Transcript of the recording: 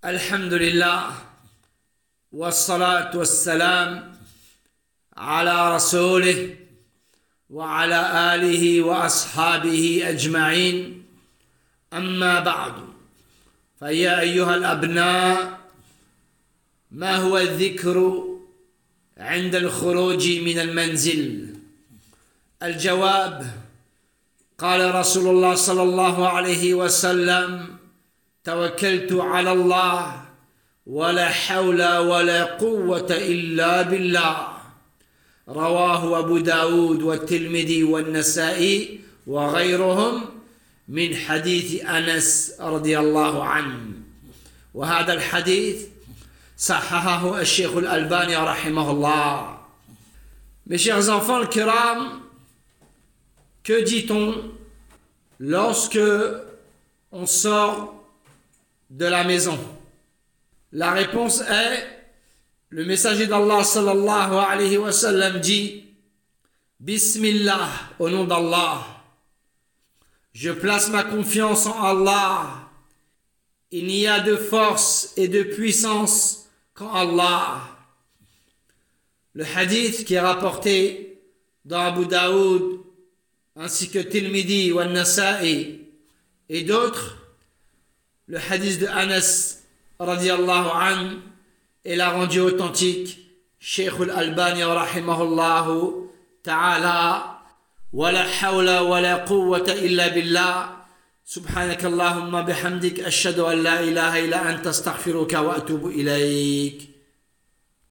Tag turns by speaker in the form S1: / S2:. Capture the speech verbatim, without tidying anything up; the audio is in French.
S1: الحمد لله والصلاة والسلام على رسوله وعلى آله وأصحابه أجمعين. أما بعد، فيا أيها الأبناء، ما هو الذكر عند الخروج من المنزل؟ الجواب: قال رسول الله صلى الله عليه وسلم: توكلت على الله ولا حول ولا قوة إلا بالله. رواه أبو داود والترمذي والنسائي وغيرهم من حديث أنس رضي الله عنه. وهذا الحديث صححه الشيخ الألباني رحمه الله. Mes chers enfants le kiram, que dit-on lorsque on sort de la maison? La réponse est: le messager d'Allah sallallahu alayhi wa sallam dit: Bismillah, au nom d'Allah. Je place ma confiance en Allah. Il n'y a de force et de puissance qu'en Allah. Le hadith qui est rapporté dans Abu Daoud ainsi que Tirmidhi ou An-Nasa'i et d'autres, le hadith de Anas radiyallahu anhu, et l'a rendu authentique Cheikh al-Albani rahimahullahu ta'ala. ولا حول ولا قوة إلا بالله. سبحانك اللهم بحمدك أشهد أن لا إله إلا أنت أستغفرك وأتوب إليك.